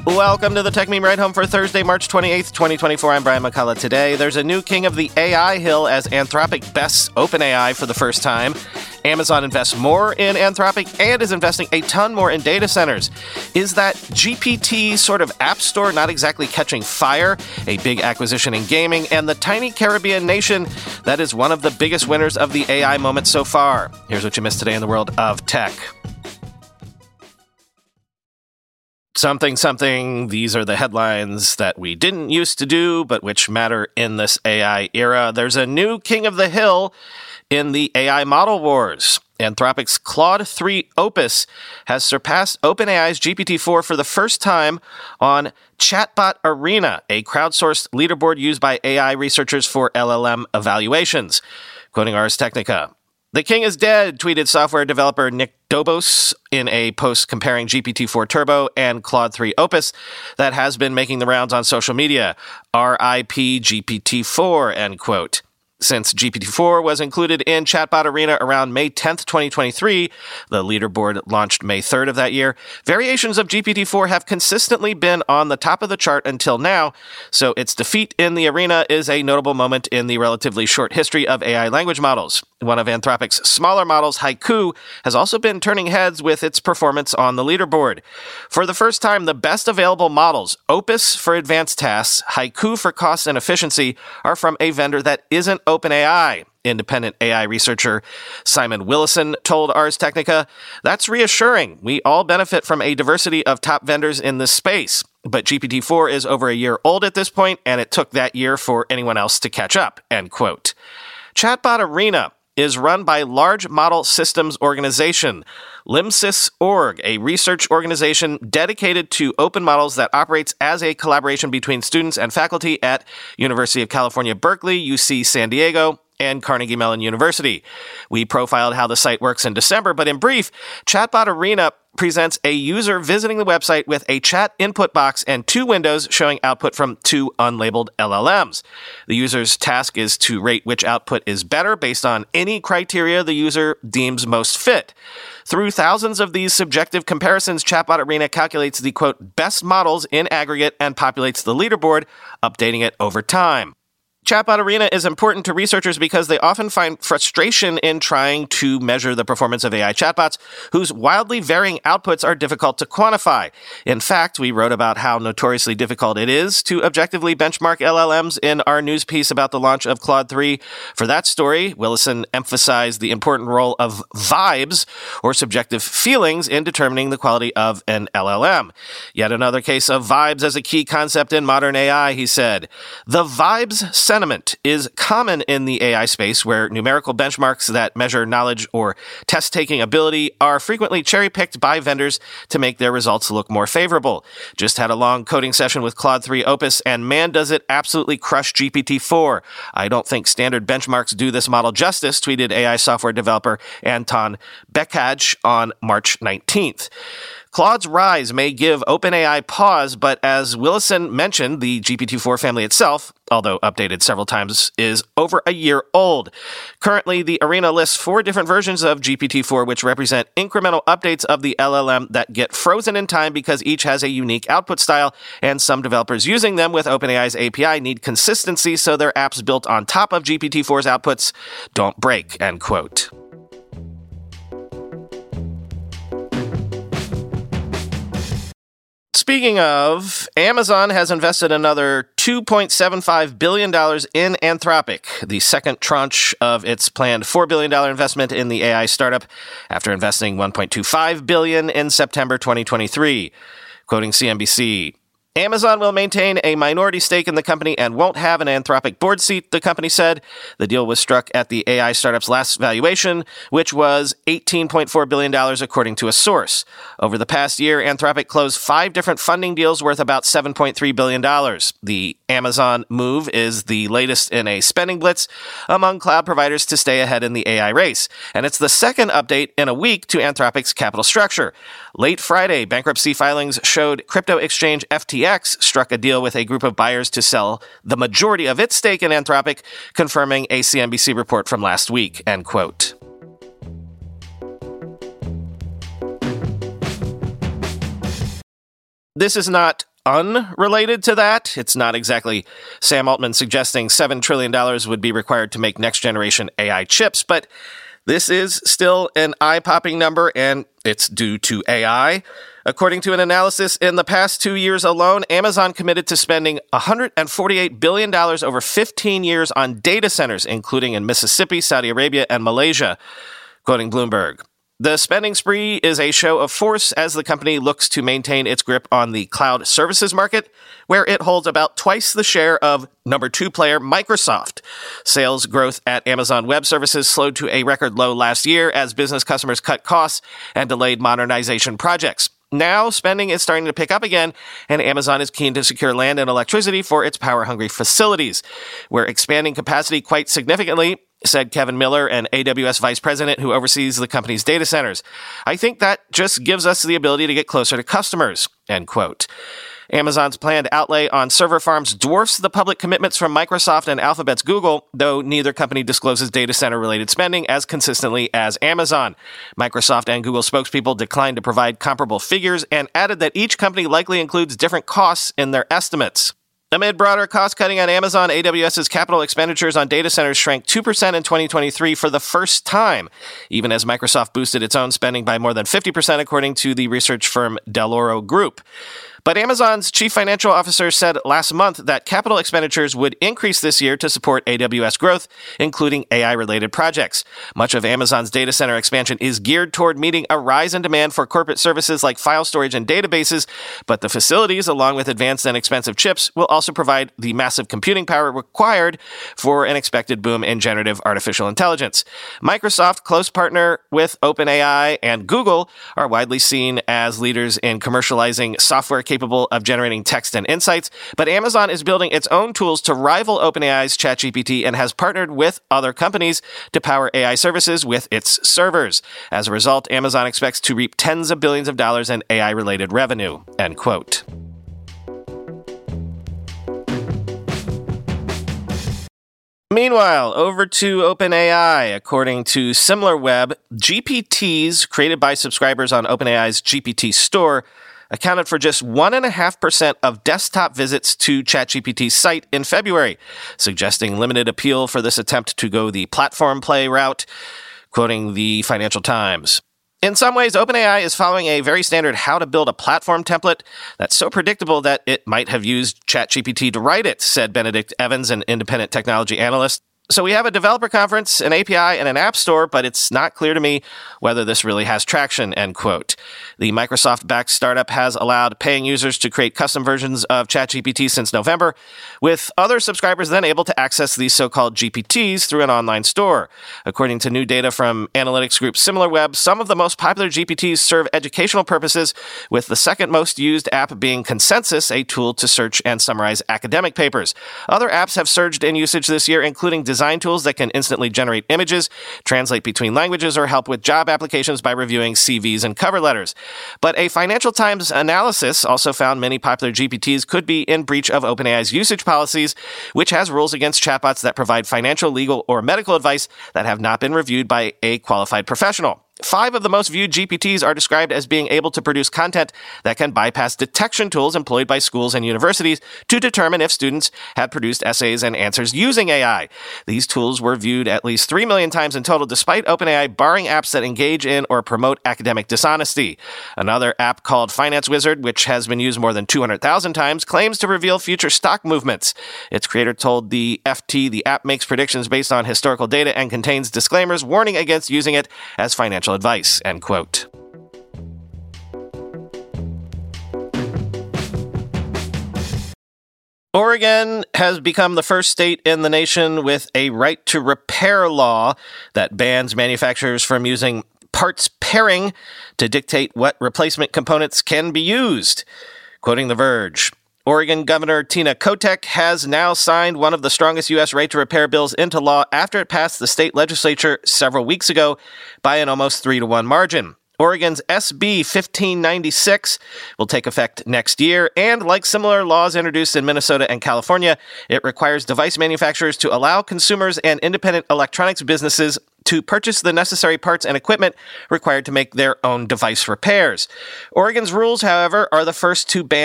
Welcome to the Tech Meme Ride Home for Thursday, March 28th, 2024. I'm Brian McCullough. Today, there's a new king of the AI hill as Anthropic bests OpenAI for the first time. Amazon invests more in Anthropic and is investing a ton more in data centers. Is that GPT sort of app store not exactly catching fire? A big acquisition in gaming, and the tiny Caribbean nation that is one of the biggest winners of the AI moment so far. Here's what you missed today in the world of tech. Something, these are the headlines that we didn't used to do, but which matter in this AI era. There's a new king of the hill in the AI model wars. Anthropic's Claude 3 Opus has surpassed OpenAI's GPT-4 for the first time on Chatbot Arena, a crowdsourced leaderboard used by AI researchers for LLM evaluations. Quoting Ars Technica, "The king is dead," tweeted software developer Nick Dobos in a post comparing GPT-4 Turbo and Claude 3 Opus that has been making the rounds on social media. RIP GPT-4, end quote. Since GPT-4 was included in Chatbot Arena around May 10th, 2023, the leaderboard launched May 3rd of that year, variations of GPT-4 have consistently been on the top of the chart until now, so its defeat in the arena is a notable moment in the relatively short history of AI language models. One of Anthropic's smaller models, Haiku, has also been turning heads with its performance on the leaderboard. For the first time, the best available models, Opus for advanced tasks, Haiku for cost and efficiency, are from a vendor that isn't OpenAI. Independent AI researcher Simon Willison told Ars Technica, "That's reassuring. We all benefit from a diversity of top vendors in this space. But GPT-4 is over a year old at this point, and it took that year for anyone else to catch up," end quote. Chatbot Arena is run by Large Model Systems Organization, LIMSYS.org, a research organization dedicated to open models that operates as a collaboration between students and faculty at University of California, Berkeley, UC San Diego, and Carnegie Mellon University. We profiled how the site works in December, but in brief, Chatbot Arena presents a user visiting the website with a chat input box and two windows showing output from two unlabeled LLMs. The user's task is to rate which output is better based on any criteria the user deems most fit. Through thousands of these subjective comparisons, Chatbot Arena calculates the, quote, best models in aggregate and populates the leaderboard, updating it over time. Chatbot Arena is important to researchers because they often find frustration in trying to measure the performance of AI chatbots whose wildly varying outputs are difficult to quantify. In fact, we wrote about how notoriously difficult it is to objectively benchmark LLMs in our news piece about the launch of Claude 3. For that story, Willison emphasized the important role of vibes, or subjective feelings, in determining the quality of an LLM. Yet another case of vibes as a key concept in modern AI, he said. The vibes sentiment is common in the AI space, where numerical benchmarks that measure knowledge or test-taking ability are frequently cherry-picked by vendors to make their results look more favorable. Just had a long coding session with Claude 3 Opus, and man, does it absolutely crush GPT-4. I don't think standard benchmarks do this model justice, tweeted AI software developer Anton Bekaj on March 19th. Claude's rise may give OpenAI pause, but as Willison mentioned, the GPT-4 family itself, although updated several times, is over a year old. Currently, the Arena lists 4 different versions of GPT-4, which represent incremental updates of the LLM that get frozen in time because each has a unique output style, and some developers using them with OpenAI's API need consistency so their apps built on top of GPT-4's outputs don't break, end quote. Speaking of, Amazon has invested another $2.75 billion in Anthropic, the second tranche of its planned $4 billion investment in the AI startup, after investing $1.25 billion in September 2023. Quoting CNBC, Amazon will maintain a minority stake in the company and won't have an Anthropic board seat, the company said. The deal was struck at the AI startup's last valuation, which was $18.4 billion, according to a source. Over the past year, Anthropic closed 5 different funding deals worth about $7.3 billion. The Amazon move is the latest in a spending blitz among cloud providers to stay ahead in the AI race, and it's the second update in a week to Anthropic's capital structure. Late Friday, bankruptcy filings showed crypto exchange FTX struck a deal with a group of buyers to sell the majority of its stake in Anthropic, confirming a CNBC report from last week, end quote. This is not unrelated to that. It's not exactly Sam Altman suggesting $7 trillion would be required to make next-generation AI chips, but this is still an eye-popping number, and it's due to AI. According to an analysis, in the past 2 years alone, Amazon committed to spending $148 billion over 15 years on data centers, including in Mississippi, Saudi Arabia, and Malaysia, quoting Bloomberg. The spending spree is a show of force as the company looks to maintain its grip on the cloud services market, where it holds about twice the share of number 2 player Microsoft. Sales growth at Amazon Web Services slowed to a record low last year as business customers cut costs and delayed modernization projects. Now, spending is starting to pick up again, and Amazon is keen to secure land and electricity for its power-hungry facilities. We're expanding capacity quite significantly, said Kevin Miller, an AWS vice president who oversees the company's data centers. I think that just gives us the ability to get closer to customers, end quote. Amazon's planned outlay on server farms dwarfs the public commitments from Microsoft and Alphabet's Google, though neither company discloses data center-related spending as consistently as Amazon. Microsoft and Google spokespeople declined to provide comparable figures and added that each company likely includes different costs in their estimates. Amid broader cost-cutting on Amazon, AWS's capital expenditures on data centers shrank 2% in 2023 for the first time, even as Microsoft boosted its own spending by more than 50%, according to the research firm Dell'Oro Group. But Amazon's chief financial officer said last month that capital expenditures would increase this year to support AWS growth, including AI-related projects. Much of Amazon's data center expansion is geared toward meeting a rise in demand for corporate services like file storage and databases, but the facilities, along with advanced and expensive chips, will also provide the massive computing power required for an expected boom in generative artificial intelligence. Microsoft, close partner with OpenAI, and Google are widely seen as leaders in commercializing software capable of generating text and insights, but Amazon is building its own tools to rival OpenAI's ChatGPT and has partnered with other companies to power AI services with its servers. As a result, Amazon expects to reap tens of billions of dollars in AI-related revenue, end quote. Meanwhile, over to OpenAI. According to SimilarWeb, GPTs created by subscribers on OpenAI's GPT store accounted for just 1.5% of desktop visits to ChatGPT's site in February, suggesting limited appeal for this attempt to go the platform play route, quoting the Financial Times. In some ways, OpenAI is following a very standard how to build a platform template that's so predictable that it might have used ChatGPT to write it, said Benedict Evans, an independent technology analyst. So we have a developer conference, an API, and an app store, but it's not clear to me whether this really has traction, end quote. The Microsoft-backed startup has allowed paying users to create custom versions of ChatGPT since November, with other subscribers then able to access these so-called GPTs through an online store. According to new data from analytics group SimilarWeb, some of the most popular GPTs serve educational purposes, with the second most used app being Consensus, a tool to search and summarize academic papers. Other apps have surged in usage this year, including design tools that can instantly generate images, translate between languages, or help with job applications by reviewing CVs and cover letters. But a Financial Times analysis also found many popular GPTs could be in breach of OpenAI's usage policies, which has rules against chatbots that provide financial, legal, or medical advice that have not been reviewed by a qualified professional. 5 of the most viewed GPTs are described as being able to produce content that can bypass detection tools employed by schools and universities to determine if students had produced essays and answers using AI. These tools were viewed at least 3 million times in total, despite OpenAI barring apps that engage in or promote academic dishonesty. Another app called Finance Wizard, which has been used more than 200,000 times, claims to reveal future stock movements. Its creator told the FT the app makes predictions based on historical data and contains disclaimers warning against using it as financial advice, end quote. Oregon has become the first state in the nation with a right to repair law that bans manufacturers from using parts pairing to dictate what replacement components can be used. Quoting The Verge, Oregon Governor Tina Kotek has now signed one of the strongest U.S. right to repair bills into law after it passed the state legislature several weeks ago by an almost 3-to-1 margin. Oregon's SB 1596 will take effect next year, and like similar laws introduced in Minnesota and California, it requires device manufacturers to allow consumers and independent electronics businesses to purchase the necessary parts and equipment required to make their own device repairs. Oregon's rules, however, are the first to ban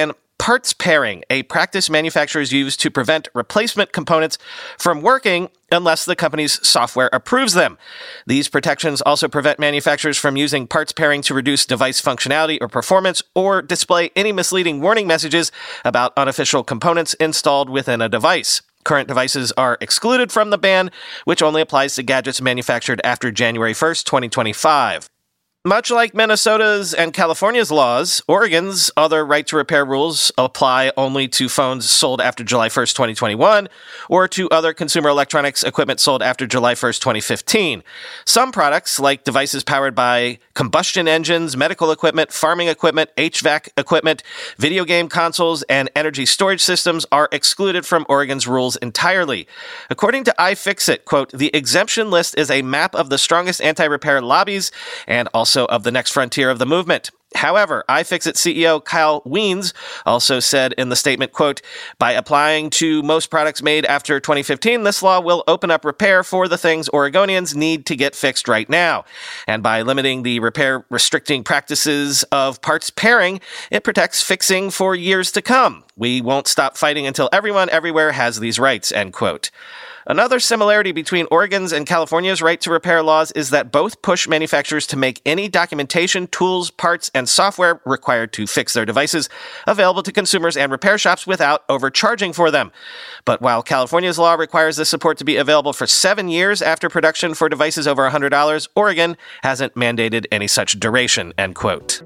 parts pairing, a practice manufacturers use to prevent replacement components from working unless the company's software approves them. These protections also prevent manufacturers from using parts pairing to reduce device functionality or performance or display any misleading warning messages about unofficial components installed within a device. Current devices are excluded from the ban, which only applies to gadgets manufactured after January 1st, 2025. Much like Minnesota's and California's laws, Oregon's other right-to-repair rules apply only to phones sold after July 1st, 2021, or to other consumer electronics equipment sold after July 1st, 2015. Some products, like devices powered by combustion engines, medical equipment, farming equipment, HVAC equipment, video game consoles, and energy storage systems, are excluded from Oregon's rules entirely. According to iFixit, quote, the exemption list is a map of the strongest anti-repair lobbies and also of the next frontier of the movement. However, iFixit CEO Kyle Wiens also said in the statement, quote, by applying to most products made after 2015, this law will open up repair for the things Oregonians need to get fixed right now. And by limiting the repair restricting practices of parts pairing, it protects fixing for years to come. We won't stop fighting until everyone everywhere has these rights, end quote. Another similarity between Oregon's and California's right-to-repair laws is that both push manufacturers to make any documentation, tools, parts, and software required to fix their devices available to consumers and repair shops without overcharging for them. But while California's law requires this support to be available for 7 years after production for devices over $100, Oregon hasn't mandated any such duration, end quote.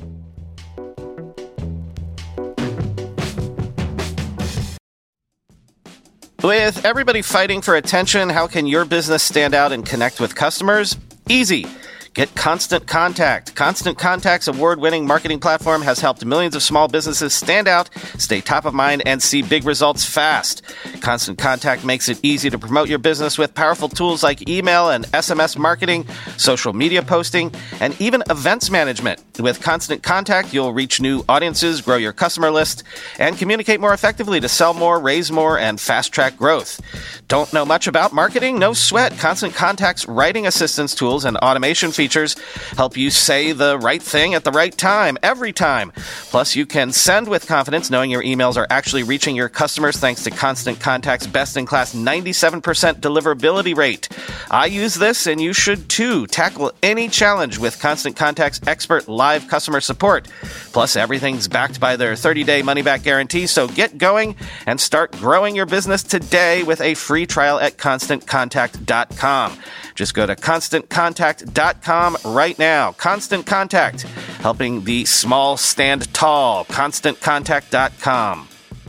With everybody fighting for attention, how can your business stand out and connect with customers? Easy. Get Constant Contact. Constant Contact's award-winning marketing platform has helped millions of small businesses stand out, stay top of mind, and see big results fast. Constant Contact makes it easy to promote your business with powerful tools like email and SMS marketing, social media posting, and even events management. With Constant Contact, you'll reach new audiences, grow your customer list, and communicate more effectively to sell more, raise more, and fast-track growth. Don't know much about marketing? No sweat. Constant Contact's writing assistance tools and automation features help you say the right thing at the right time, every time. Plus, you can send with confidence knowing your emails are actually reaching your customers thanks to Constant Contact's best-in-class 97% deliverability rate. I use this, and you should too. Tackle any challenge with Constant Contact's expert live customer support. Plus, everything's backed by their 30-day money-back guarantee, so get going and start growing your business today with a free trial at ConstantContact.com. Just go to ConstantContact.com right now. Constant Contact, helping the small stand tall. ConstantContact.com.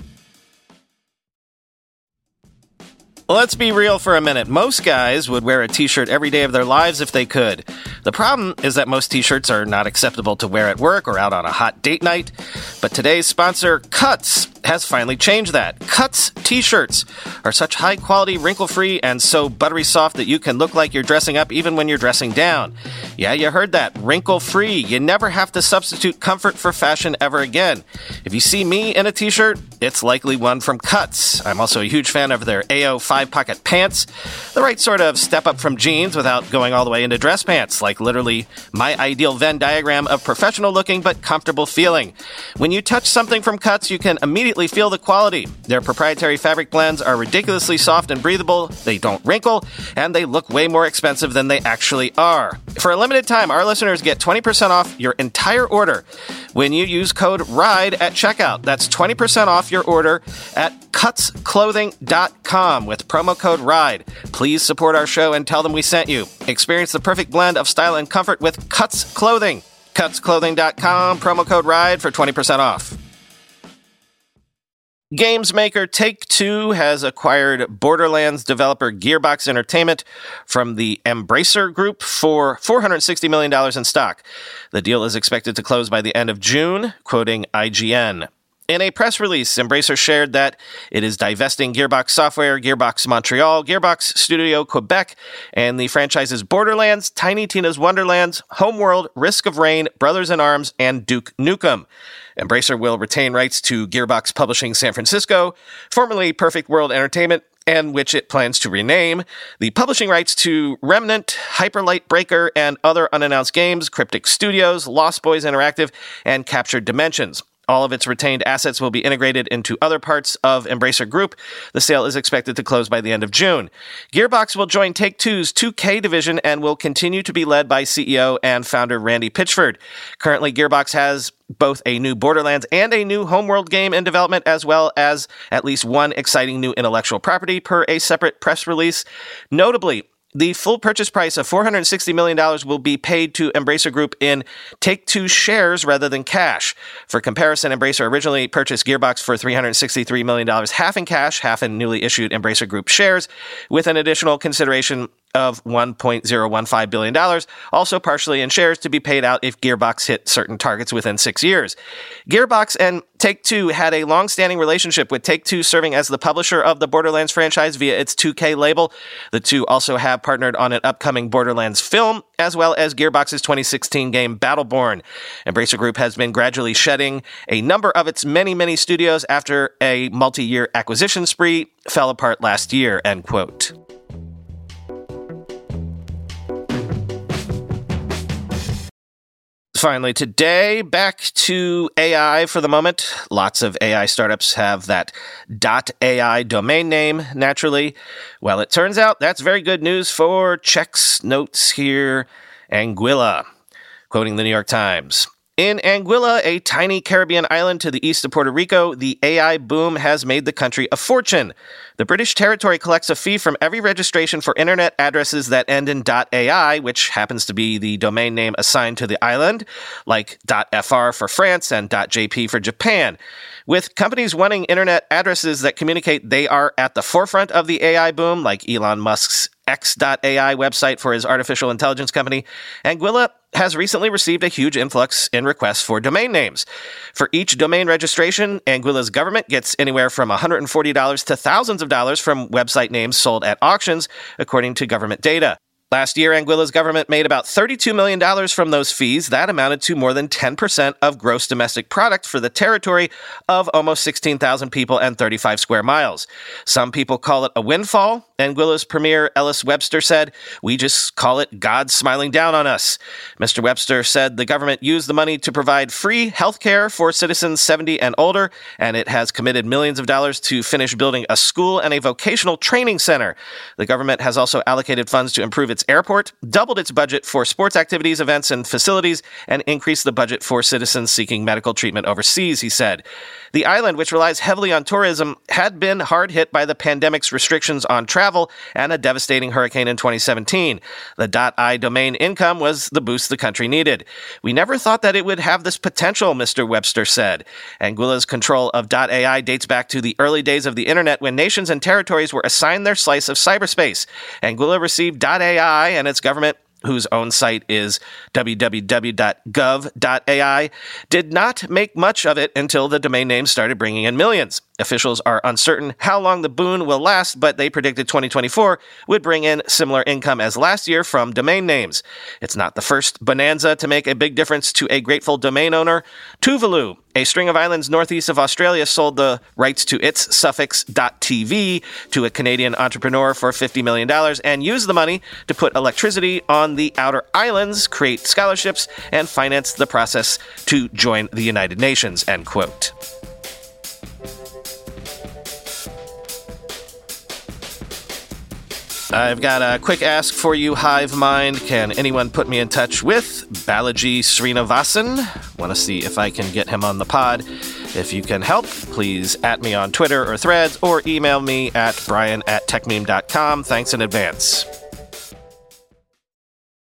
Let's be real for a minute. Most guys would wear a t-shirt every day of their lives if they could. The problem is that most t-shirts are not acceptable to wear at work or out on a hot date night. But today's sponsor, Cuts, has finally changed that. Cuts t-shirts are such high-quality, wrinkle-free, and so buttery soft that you can look like you're dressing up even when you're dressing down. Yeah, you heard that. Wrinkle-free. You never have to substitute comfort for fashion ever again. If you see me in a t-shirt, it's likely one from Cuts. I'm also a huge fan of their AO 5-pocket pants. The right sort of step up from jeans without going all the way into dress pants, like literally my ideal Venn diagram of professional-looking but comfortable feeling. When you touch something from Cuts, you can immediately feel the quality. Their proprietary fabric blends are ridiculously soft and breathable, they don't wrinkle, and they look way more expensive than they actually are. For a limited time, our listeners get 20% off your entire order when you use code RIDE at checkout. That's 20% off your order at cutsclothing.com with promo code RIDE. Please support our show and tell them we sent you. Experience the perfect blend of style and comfort with Cuts Clothing. Cutsclothing.com, promo code RIDE for 20% off. Games maker Take-Two has acquired Borderlands developer Gearbox Entertainment from the Embracer Group for $460 million in stock. The deal is expected to close by the end of June, quoting IGN. In a press release, Embracer shared that it is divesting Gearbox Software, Gearbox Montreal, Gearbox Studio Quebec, and the franchises Borderlands, Tiny Tina's Wonderlands, Homeworld, Risk of Rain, Brothers in Arms, and Duke Nukem. Embracer will retain rights to Gearbox Publishing San Francisco, formerly Perfect World Entertainment, and which it plans to rename, the publishing rights to Remnant, Hyperlight Breaker, and other unannounced games, Cryptic Studios, Lost Boys Interactive, and Captured Dimensions. All of its retained assets will be integrated into other parts of Embracer Group. The sale is expected to close by the end of June. Gearbox will join Take-Two's 2K division and will continue to be led by CEO and founder Randy Pitchford. Currently, Gearbox has both a new Borderlands and a new Homeworld game in development, as well as at least one exciting new intellectual property per a separate press release. Notably, the full purchase price of $460 million will be paid to Embracer Group in Take-Two shares rather than cash. For comparison, Embracer originally purchased Gearbox for $363 million, half in cash, half in newly issued Embracer Group shares, with an additional consideration of $1.015 billion, also partially in shares to be paid out if Gearbox hit certain targets within 6 years. Gearbox and Take-Two had a long-standing relationship, with Take-Two serving as the publisher of the Borderlands franchise via its 2K label. The two also have partnered on an upcoming Borderlands film, as well as Gearbox's 2016 game Battleborn. Embracer Group has been gradually shedding a number of its many studios after a multi-year acquisition spree fell apart last year, end quote. Finally, today, back to AI for the moment. Lots of AI startups have that .ai domain name, naturally. Well, it turns out that's very good news for Check's notes here. Anguilla, quoting the New York Times. In Anguilla, a tiny Caribbean island to the east of Puerto Rico, the AI boom has made the country a fortune. The British territory collects a fee from every registration for internet addresses that end in .ai, which happens to be the domain name assigned to the island, like .fr for France and .jp for Japan. With companies wanting internet addresses that communicate they are at the forefront of the AI boom, like Elon Musk's X.ai website for his artificial intelligence company, Anguilla has recently received a huge influx in requests for domain names. For each domain registration, Anguilla's government gets anywhere from $140 to thousands of dollars from website names sold at auctions, according to government data. Last year, Anguilla's government made about $32 million from those fees. That amounted to more than 10% of gross domestic product for the territory of almost 16,000 people and 35 square miles. Some people call it a windfall. Anguilla's premier, Ellis Webster, said, "We just call it God smiling down on us." Mr. Webster said the government used the money to provide free health care for citizens 70 and older, and it has committed millions of dollars to finish building a school and a vocational training center. The government has also allocated funds to improve its airport, doubled its budget for sports activities, events, and facilities, and increased the budget for citizens seeking medical treatment overseas, he said. The island, which relies heavily on tourism, had been hard hit by the pandemic's restrictions on travel and a devastating hurricane in 2017. The .i domain income was the boost the country needed. "We never thought that it would have this potential," Mr. Webster said. Anguilla's control of .ai dates back to the early days of the internet, when nations and territories were assigned their slice of cyberspace. Anguilla received .ai and its government, whose own site is www.gov.ai, did not make much of it until the domain name started bringing in millions. Officials are uncertain how long the boon will last, but they predicted 2024 would bring in similar income as last year from domain names. It's not the first bonanza to make a big difference to a grateful domain owner. Tuvalu, a string of islands northeast of Australia, sold the rights to its suffix .tv to a Canadian entrepreneur for $50 million and used the money to put electricity on the outer islands, create scholarships, and finance the process to join the United Nations, end quote. I've got a quick ask for you, Hive Mind. Can anyone put me in touch with Balaji Srinivasan? Want to see if I can get him on the pod. If you can help, please @ me on Twitter or Threads, or email me at brian@techmeme.com. Thanks in advance.